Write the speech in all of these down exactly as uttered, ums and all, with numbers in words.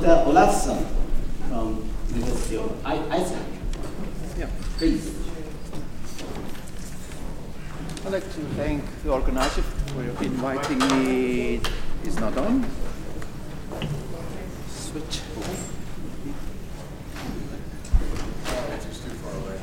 Mister Olafsson from University of Iceland. Yeah. Please. I'd like to thank the organizer for inviting me. It's not on. Switch. It's too far away.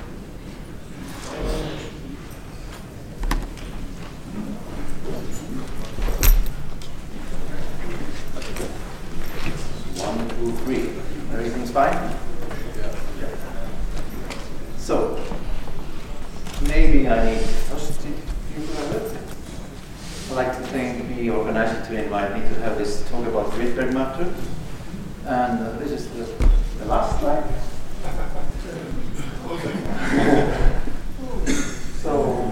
One, two, three. Everything's fine? Yeah. Yeah. So, maybe I first I'd like to thank the organizer to invite me to have this talk about Rydberg matter. And uh, this is the, the last slide. So,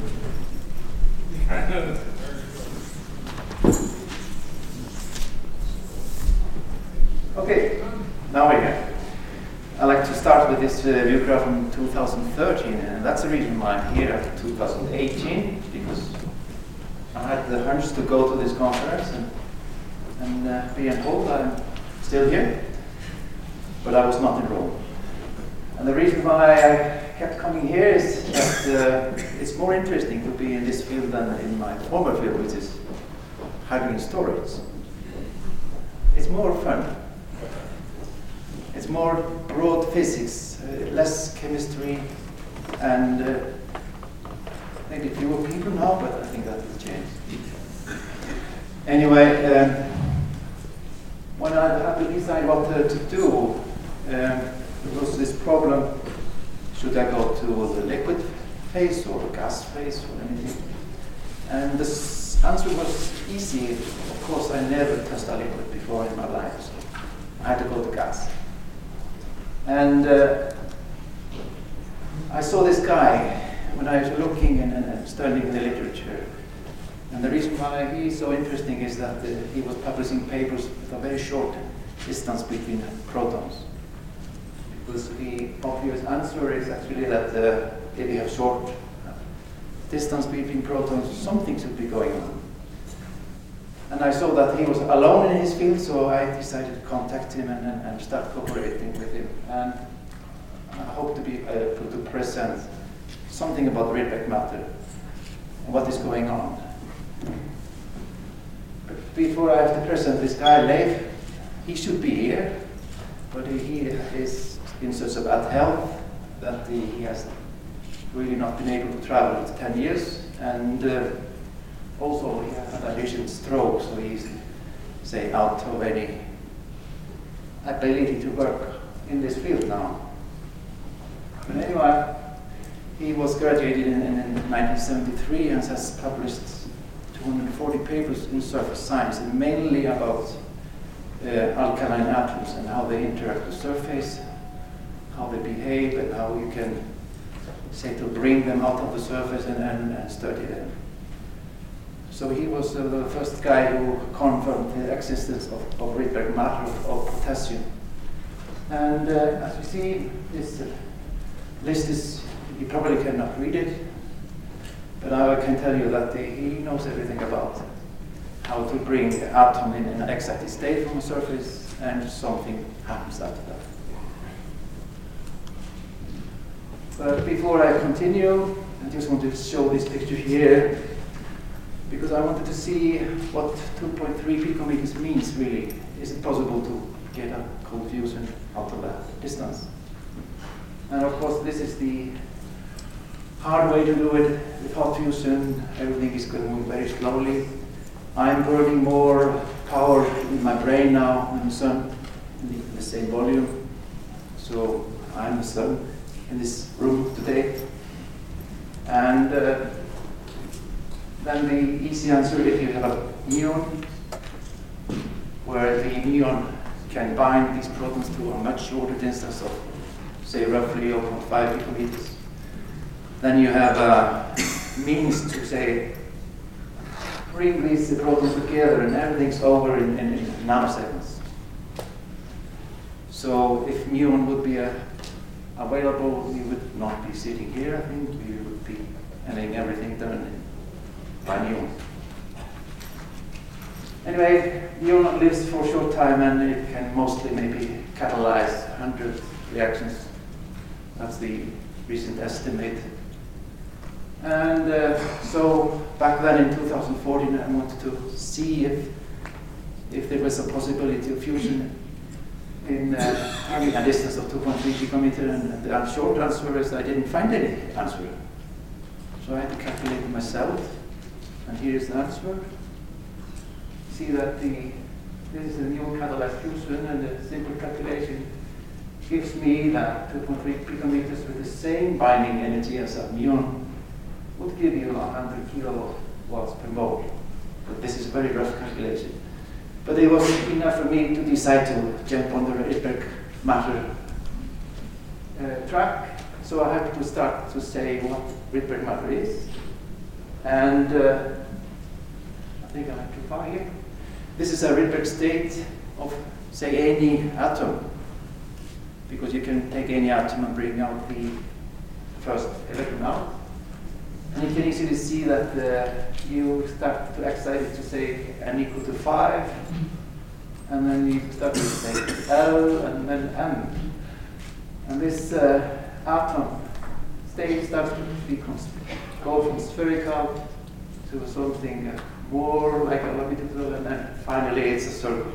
okay, now we're here. I'd like to start with this uh, view graph from two thousand thirteen, and that's the reason why I'm here after two thousand eighteen, because I had the hunch to go to this conference and, and uh, be told I'm still here, but I was not in Rome. And the reason why I kept coming here is that uh, it's more interesting to be in this field than in my former field, which is hydrogen storage. It's more fun. It's more broad physics, uh, less chemistry, and uh, maybe fewer people now, but I think that will change. Anyway, um, when I had to decide what uh, to do, um, there was this problem: should I go to the liquid phase or the gas phase or anything? And the s- answer was easy. Of course, I never touched a liquid before in my life, so I had to go to gas. And uh, I saw this guy when I was looking and, and studying the literature. And the reason why he's so interesting is that uh, he was publishing papers with a very short distance between protons. Because the obvious answer is actually that uh, if you have short distance between protons, something should be going on. And I saw that he was alone in his field, so I decided to contact him and, and, and start cooperating with him. And I hope to be able to present something about Rydberg matter and what is going on. But before I have to present this guy, Leif, he should be here, but he is in such a bad health that he has really not been able to travel for ten years. And uh, also, he had a recent stroke, so he's, say, out of any ability to work in this field now. But anyway, he was graduated in, in, in nineteen seventy-three and has published two hundred forty papers in surface science, and mainly about uh, alkaline atoms and how they interact with the surface, how they behave, and how you can, say, to bring them out of the surface and, and, and study them. So he was uh, the first guy who confirmed the existence of, of Rydberg matter of, of potassium. And uh, as you see, this uh, list is, you probably cannot read it, but I can tell you that the, he knows everything about how to bring the atom in an excited state from the surface, and something happens after that. But before I continue, I just want to show this picture here, because I wanted to see what two point three picometers means really. Is it possible to get a cold fusion out of that distance? And of course, this is the hard way to do it. With hot fusion, everything is going very slowly. I'm burning more power in my brain now than the sun in the, the same volume. So I'm the sun in this room today. And uh, then the easy answer, if you have a neon, where the neon can bind these protons to a much shorter distance of, say, roughly zero point five picometers, then you have a means to, say, bring these protons together, and everything's over in, in, in nanoseconds. So if muon would be a, available, we would not be sitting here, I think. We would be having everything done by muon. Anyway, neon lives for a short time and it can mostly maybe catalyze one hundred reactions. That's the recent estimate. And uh, so back then in two thousand fourteen, I wanted to see if if there was a possibility of fusion in uh, having a distance of two point three picometer, and the short answer is I didn't find any answer. So I had to calculate it myself, and here is the answer. See that the this is a new catalyzed fusion, and the simple calculation gives me that two point three picometers with the same binding energy as a muon would give you one hundred kilowatts per mole. But this is a very rough calculation. But it was enough for me to decide to jump on the Rydberg matter uh, track. So I have to start to say what Rydberg matter is. And uh, I think I went too far here. This is a Rydberg state of, say, any atom, because you can take any atom and bring out the first electron out. And you can easily see that uh, you start to excite it to say n equal to five, and then you start to say L and then M. And this uh, atom state starts to become, go from spherical to something uh, more like a longitudinal, and then finally it's a circle.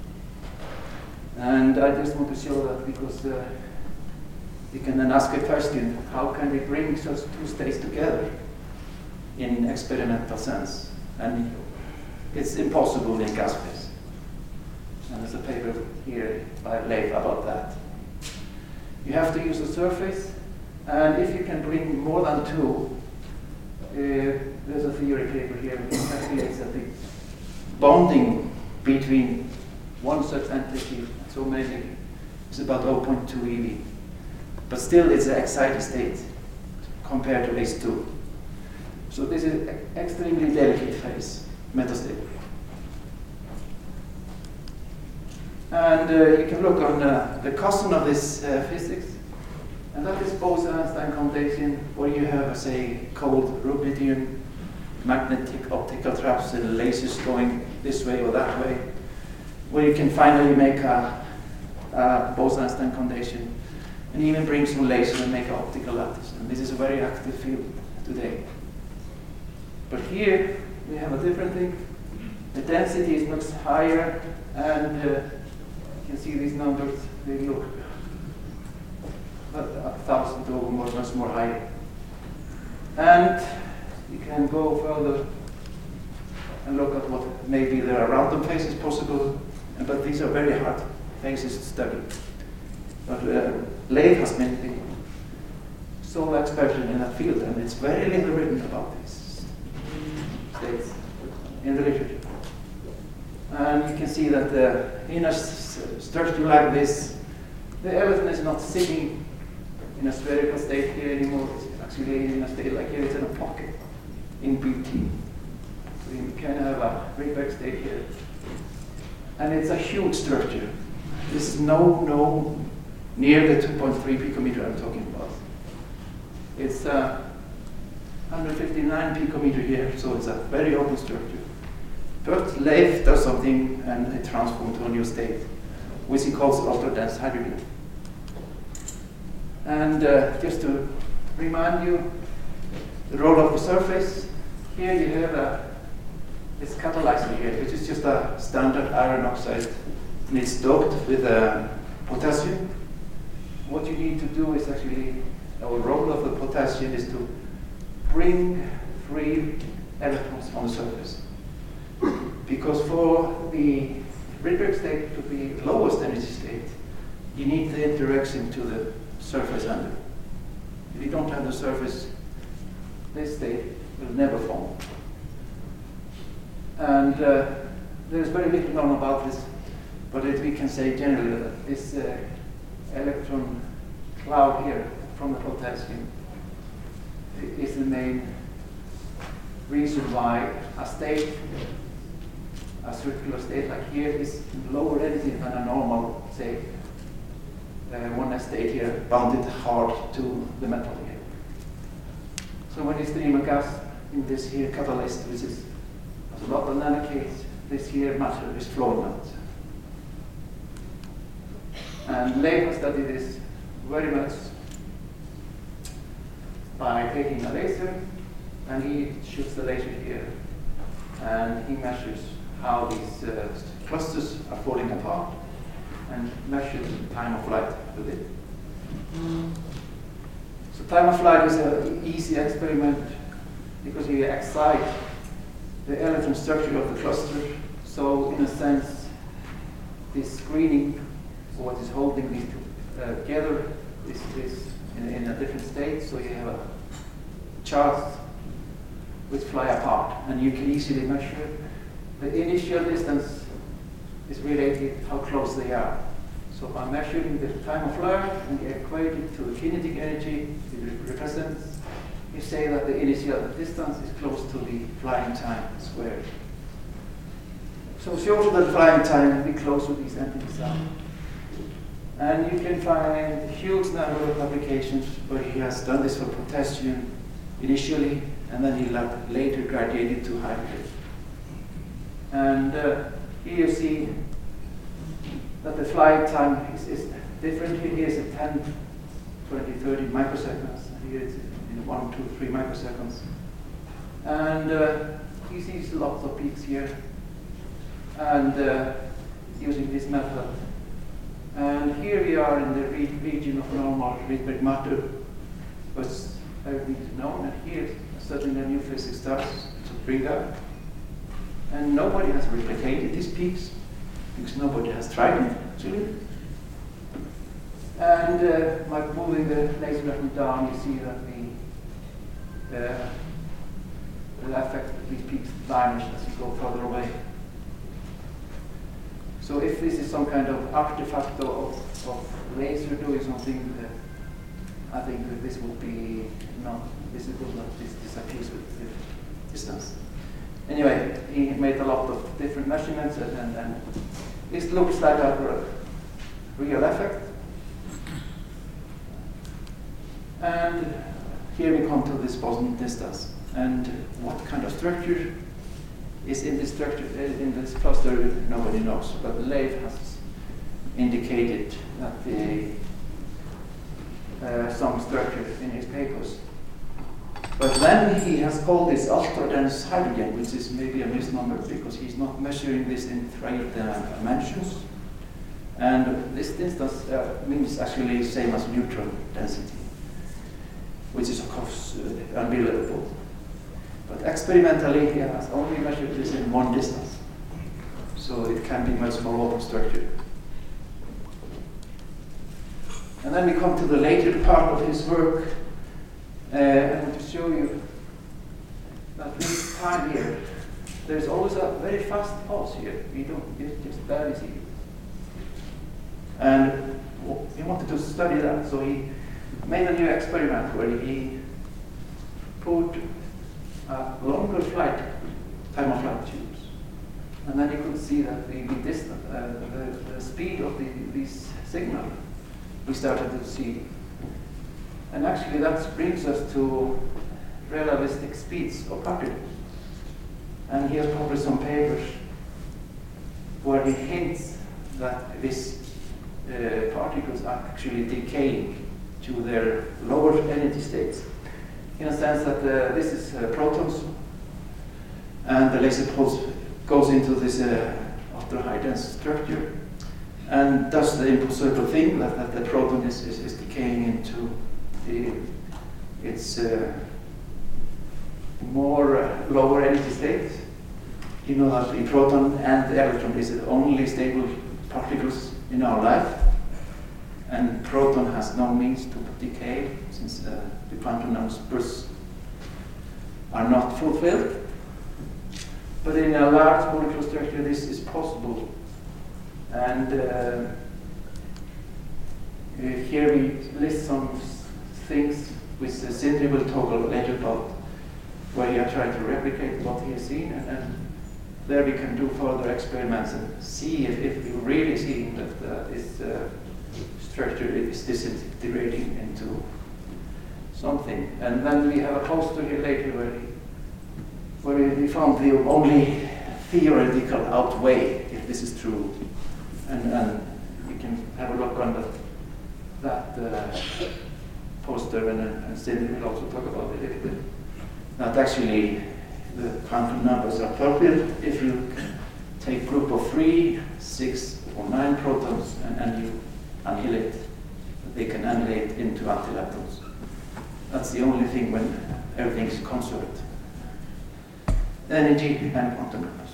And I just want to show that because uh, you can then ask a question, how can we bring such two states together in experimental sense? And it's impossible in gas phase. And there's a paper here by Leif about that. You have to use a surface, and if you can bring more than two, uh, there's a theory paper here which calculates that the bonding between one such entity, so many, is about zero point two eV. But still it's an excited state compared to H two. So this is an extremely delicate phase, metastate. And uh, you can look on uh, the cosine of this uh, physics, and that is Bose-Einstein condensation, where you have, say, cold rubidium, magnetic optical traps, and lasers going this way or that way, where you can finally make a, a Bose-Einstein condensation, and even bring some laser and make an optical lattice. And this is a very active field today. But here we have a different thing. The density is much higher, and uh, you can see these numbers, they look a, a thousand or more, much more higher. And you can go further and look at what maybe there are random phases possible, but these are very hard phases to study. But uh, Leif has made the sole experiment in that field, and it's very little written about these states in the literature. And you can see that uh, in a structure like this, the electron is not sitting in a spherical state here anymore. It's actually in a state like here, it's in a pocket in between. So you can have a Rydberg state here. And it's a huge structure. This is no, no, near the two point three picometer I'm talking about. It's uh, one hundred fifty-nine picometer here, so it's a very open structure. But Leif does something and it transforms to a new state, which he calls ultra-dense hydrogen. And uh, just to remind you, the role of the surface, here you have a, this catalyzer here, which is just a standard iron oxide, and it's doped with uh, potassium. What you need to do is actually, our role of the potassium is to bring free electrons on the surface. Because for the Rydberg state to be the lowest energy state, you need the interaction to the surface under. If you don't have the surface, this state will never form. And uh, there's very little known about this, but it, we can say generally that this uh, electron cloud here from the potassium is the main reason why a state, a circular state like here, is lower energy than a normal, say, uh, one S state here, bounded hard to the metal here. So when you stream a gas in this here catalyst, which is has a lot of nanocates, this here matter is flowing out. And Leif has studied this very much by taking a laser, and he shoots the laser here, and he measures how these uh, clusters are falling apart, and measures the time of flight with it. So time of flight is an easy experiment because you excite the electron structure of the cluster. So in a sense, this screening, what is holding these two uh, together, is, is in, in a different state. So you have a charge which fly apart, and you can easily measure the initial distance is related how close they are. So by measuring the time of flight and you equate it to the kinetic energy it represents, you say that the initial distance is close to the flying time squared. So shows that flying time will be close to these entities are. And you can find a huge number of applications where he has done this for potassium initially, and then he later graduated to hydrogen. And uh, here you see that the flight time is, is different. Here is at ten, twenty, thirty microseconds. And here it's in one, two, three microseconds. And uh, he sees lots of peaks here. And uh, using this method. And here we are in the re region of normal Rydberg matter, which everything is known. And here suddenly a new physics starts to bring up. And nobody has replicated these peaks, because nobody has tried it, actually. And uh, by moving the laser weapon down, you see that the, uh, the effect of these peaks vanish as you go further away. So if this is some kind of artifact of, of laser doing something, uh, I think that this will be not visible, that this disappears with the distance. Anyway, he made a lot of different measurements, and, and, and this looks like a real effect. And here we come to this boson distance. And what kind of structure is in this structure, in this cluster, nobody knows. But Leif has indicated that the uh, some structure in his papers. But then he has called this ultra-dense hydrogen, which is maybe a misnomer because he's not measuring this in three dimensions. And this distance uh, means actually the same as neutron density, which is of course uh, unbelievable. But experimentally, he has only measured this in one distance. So it can be much more open structure. And then we come to the later part of his work. Uh, I want to show you that this time here, there's always a very fast pulse here. We don't you just barely see it. And well, he wanted to study that, so he made a new experiment where he put a longer flight, time of flight tubes. And then you could see that the, the distance, uh, the, the speed of the, this signal, we started to see. And actually that brings us to relativistic speeds of particles. And he has published some papers where he hints that these uh, particles are actually decaying to their lower energy states. In a sense that uh, this is uh, protons, and the laser pulse goes into this uh, ultra-high dense structure, and does the impossible thing that, that the proton is, is, is decaying into the, its uh, more uh, lower energy state. You know that the proton and the electron is the only stable particles in our life, and proton has no means to decay since uh, the quantum numbers are not fulfilled. But in a large molecular structure, this is possible. And uh, uh, here we list some things which Sindri will talk later about, where he are trying to replicate what he has seen, and, and there we can do further experiments and see if, if we're really seeing that uh, this uh, structure is disintegrating into something. And then we have a poster here later where, he, where we found the only theoretical outweigh if this is true. And, and you can have a look on the, that uh, poster, and, and Cindy will also talk about it a little bit. That actually the quantum numbers are appropriate if you take group of three, six, or nine protons, and, and you annihilate. They can annihilate into antileptons. That's the only thing when everything is conserved. Energy and quantum numbers.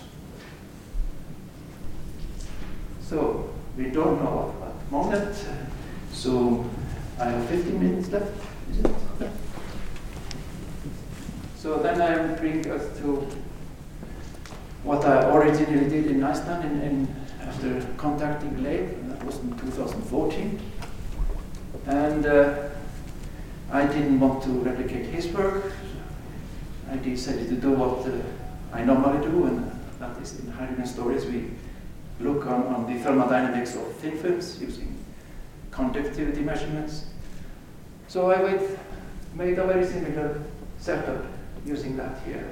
So we don't know at the moment. So I have fifteen minutes left. Is it? Yeah. So then I will bring us to what I originally did in Iceland in, in, after contacting Leif, and that was in two thousand fourteen. And uh, I didn't want to replicate his work. I decided to do what uh, I normally do, and that is in hydrogen stories. We look on, on the thermodynamics of thin films using conductivity measurements. So I made, made a very similar setup using that here.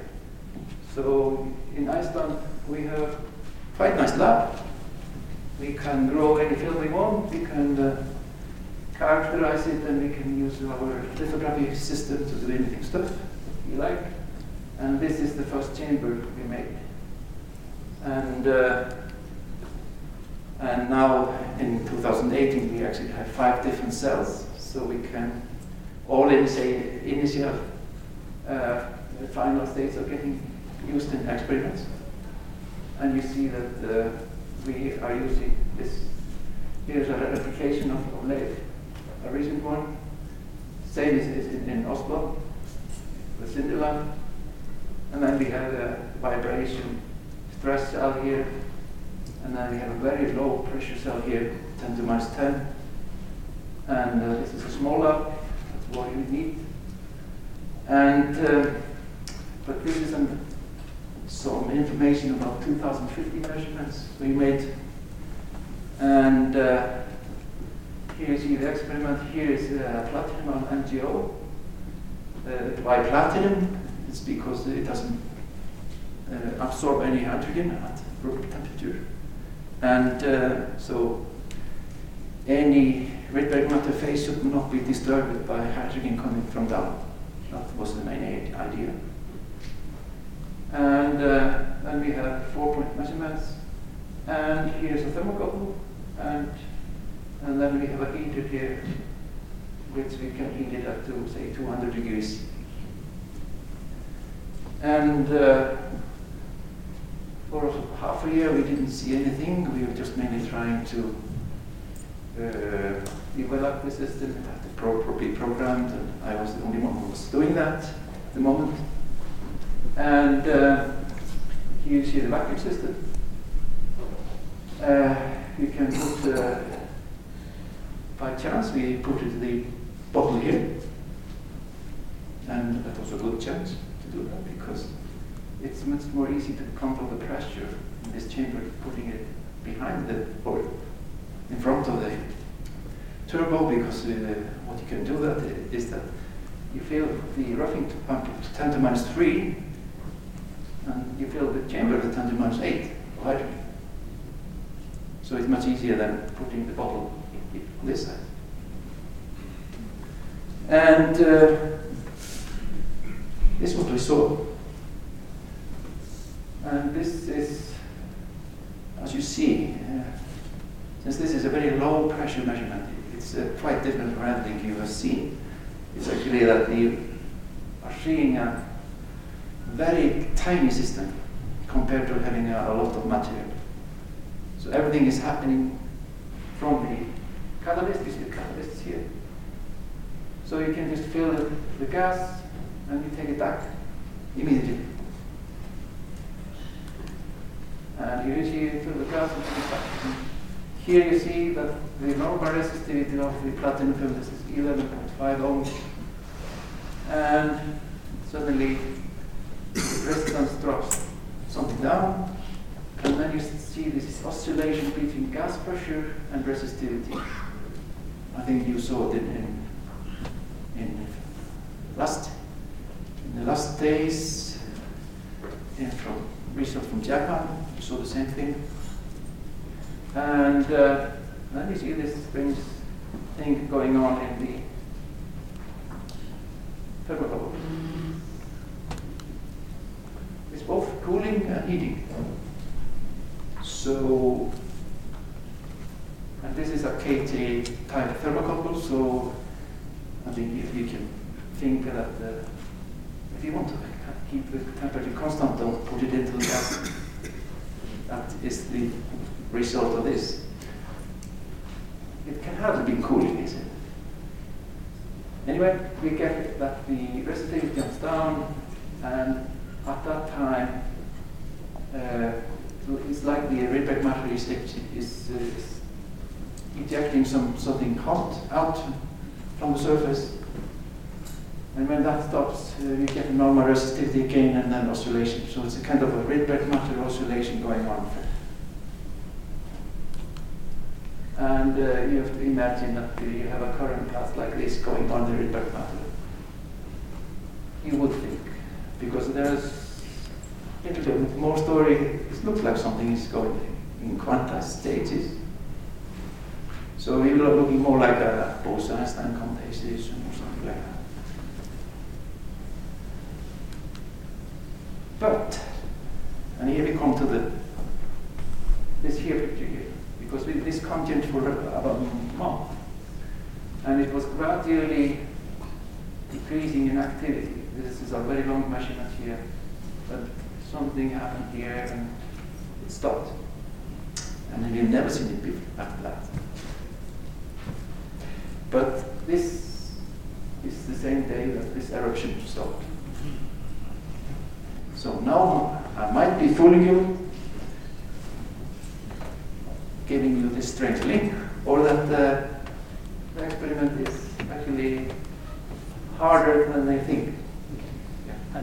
So in Iceland we have quite nice lab. We can grow any film we want. We can uh, characterize it, and we can use our lithography system to do anything stuff we like. And this is the first chamber we made. And uh, and now in two thousand eighteen we actually have five different cells, so we can all in say initial uh, the final states are getting used in experiments. And you see that uh, we are using this. Here's a replication of, of Leif, a recent one. Same is, is in, in Oslo, the Cinderland. And then we have a vibration stress cell here. And then we have a very low pressure cell here, ten to the minus ten. And uh, this is a smaller, that's what you need. And, uh, but this is an, some information about two thousand fifty measurements we made. And uh, here you see the experiment. Here is uh, platinum on M G O. Uh, why platinum? It's because it doesn't uh, absorb any hydrogen at room temperature. And uh, so any Rydberg matter phase should not be disturbed by hydrogen coming from down. That was the main idea. And uh, then we have four-point measurements. And here's a thermocouple. And, and then we have a heater here, which we can heat it up to, say, two hundred degrees. And uh, for half a year we didn't see anything. We were just mainly trying to uh, develop the system. It had to pro be programmed, and I was the only one who was doing that at the moment. And uh, here you see the vacuum system. Uh, you can put, uh, by chance, we put it the bottle here. And that was a good chance to do that, because it's much more easy to control the pressure in this chamber, putting it behind the, or in front of the turbo, because uh, what you can do that is that you fill the roughing pump to ten to the minus three, and you fill the chamber to ten to the minus eight of hydrogen. So it's much easier than putting the bottle on this side. And uh, this is what we saw. And this is, as you see, uh, since this is a very low pressure measurement, it's uh, quite different from anything you have seen. It's actually that you are seeing a very tiny system compared to having a, a lot of material. So everything is happening from the catalyst. You see the catalysts here. So you can just fill the, the gas and you take it back immediately. And here you see you fill the gas and take it back. And here you see that the normal resistivity of the platinum film is eleven point five ohms. And suddenly the resistance drops something down. And then you see this oscillation between gas pressure and resistivity. I think you saw it in, in, in last in the last days in from result from Japan, you saw the same thing. And uh, then you see this strange thing going on in the thermocouple. It's both cooling and heating. So, and this is a K T type thermocouple, so I think if you can think that uh, if you want to keep the temperature constant, don't put it into the gas. That is the result of this. It can hardly be cooling, is it? Anyway, we get that the resistivity comes down, and at that time, uh, it's like the Rydberg matter is, is, uh, is ejecting some something hot out from the surface. And when that stops, uh, you get normal resistivity again and then oscillation. So it's a kind of a Rydberg matter oscillation going on. And uh, you have to imagine that uh, you have a current path like this going on the Rydberg matter. You would think, because there's a little bit more story. It looks like something is going in quantized stages. So you're looking more like a Bose-Einstein condensation or something like that. But, and here we come to the this here picture here, because we, this continued for about a month, and it was gradually decreasing in activity. This is a very long measurement here, but something happened here and it stopped. And we've never seen it before after that. But this is the same day that this eruption stopped. So now I might be fooling you, giving you this strange link, or that uh, the experiment is actually harder than they think. Yeah.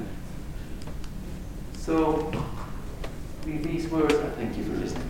So, with these words, I thank you for listening.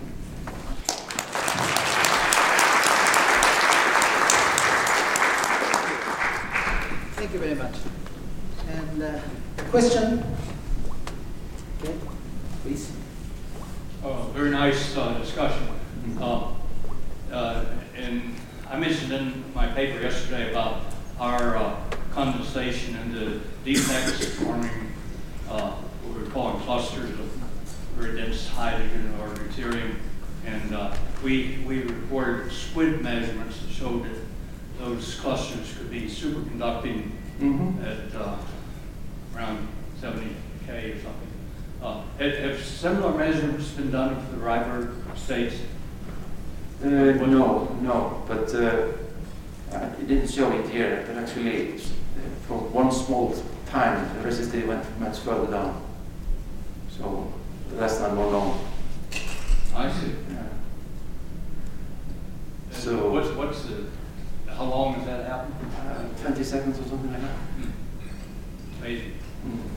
Thank you very much. And uh, question? Okay, please. Oh, very nice uh, discussion. Uh, uh, and I mentioned in my paper yesterday about our uh, condensation and the defects forming uh, what we're calling clusters of very dense hydrogen or deuterium. And uh, we, we recorded squid measurements that showed that those clusters could be superconducting Mm-hmm. at uh, around seventy K or something. Uh, have, have similar measurements been done for the Rydberg states? Uh, no, no, but uh, it didn't show it here, but actually uh, for one small time the resistivity went much further down. So less than one long. I see. Yeah. And So- what's, what's the, how long does that happen? Uh, twenty seconds or something like that. Hmm. Amazing. Mm.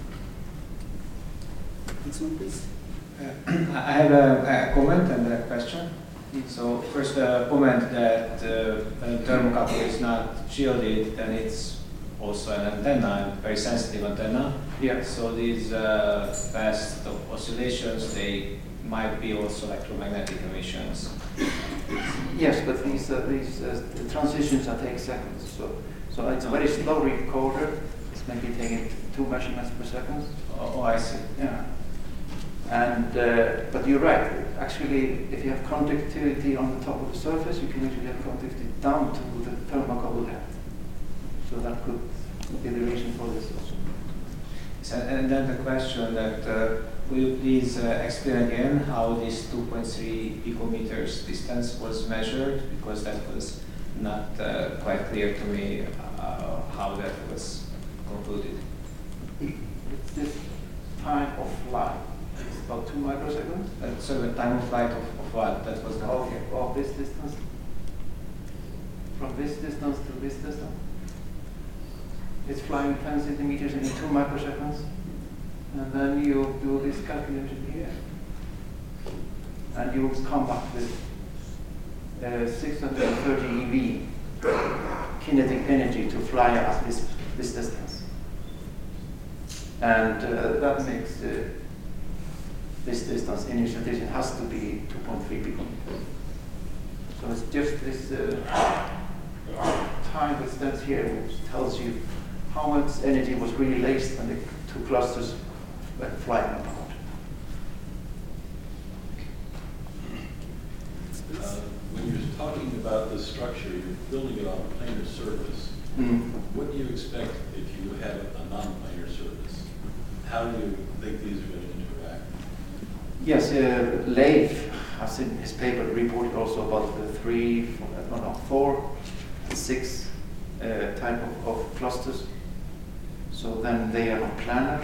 Next one, please. Uh, I have a, a comment and a question. So first, a comment that uh, when a thermocouple is not shielded, then it's also an antenna, a very sensitive antenna. Yeah. So these uh, fast oscillations, they might be also electromagnetic emissions. Yes, but these uh, these uh, the transitions are take seconds. So so it's a very slow recorder. It's maybe taking two measurements per second. Oh, oh I see. Yeah. And uh, but you're right. Actually, if you have conductivity on the top of the surface, you can actually have conductivity down to the thermocouple head. So that could be the reason for this also. So, and then the question that uh, will you please uh, explain again how this two point three picometers distance was measured, because that was not uh, quite clear to me uh, how that was concluded. It's this time of flight. It's about two microseconds. Uh, so the time of flight of, of what? That was not Of, clear. of this distance. From this distance to this distance. It's flying ten centimeters in two microseconds. And then you do this calculation here. And you will come back with uh, six hundred thirty eV kinetic energy to fly at this, this distance. And uh, that makes uh, this distance, initial distance has to be two point three picometers. So it's just this uh, time that stands here, which tells you how much energy was released when the two clusters were flying apart. Uh, When you're talking about this structure, you're building it on a planar surface. Mm. What do you expect if you have a non-planar surface? How do you think these are going to interact? Yes, uh, Leif has in his paper reported also about the three, four, no, no, four and six uh, type of, of clusters. So then they are not planar,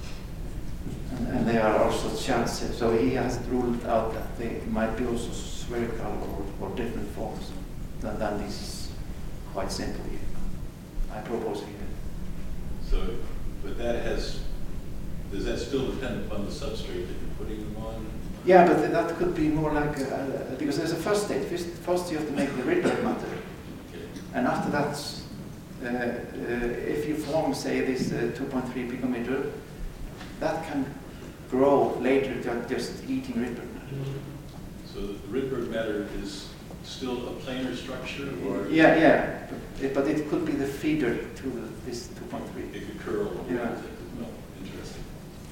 and, and they are also chances. So he has ruled out that they might be also spherical or, or different forms. Then, then this is quite simple here. I propose here. So, but that has, does that still depend upon the substrate that you're putting them on? Yeah, but th- that could be more like, uh, uh, because there's a first stage. First, first you have to make the Rydberg matter. Okay. And after that, uh, uh, if you form, say, this uh, two point three picometer, that can grow later to just eating Rydberg matter. So the Rydberg matter is still a planar structure, or Yeah, yeah, but it, but it could be the feeder to the, this two point three. it could curl? or Yeah. anything? No, interesting.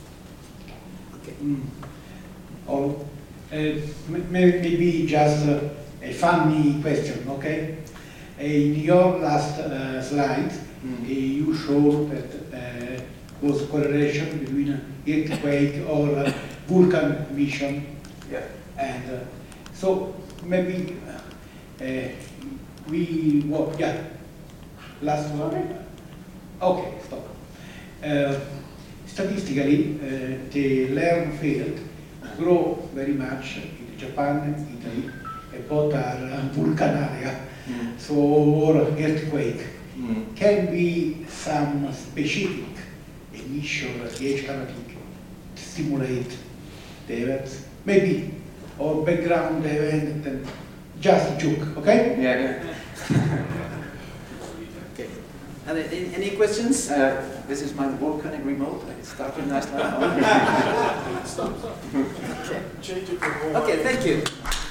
Okay. Mm. Or uh, m- may- maybe just uh, a funny question, okay? Uh, in your last uh, slide, Mm. uh, you showed that uh, was correlation between earthquake or uh, volcan emission, Yeah. and uh, so maybe uh, we what? Yeah, last one. Okay, stop. Uh, statistically, uh, the Lerm field grow very much in Japan, Italy, and both are uh, volcan area, Mm. so or earthquake. Mm. Can be some specific emission radiation chemical to stimulate the events, maybe, or background event, and just joke, okay? Yeah, yeah. Okay. Are there any, any questions? Uh, this is my volcanic remote. I started nice now. Stop, stop. Okay. Change it for more. Okay, thank you.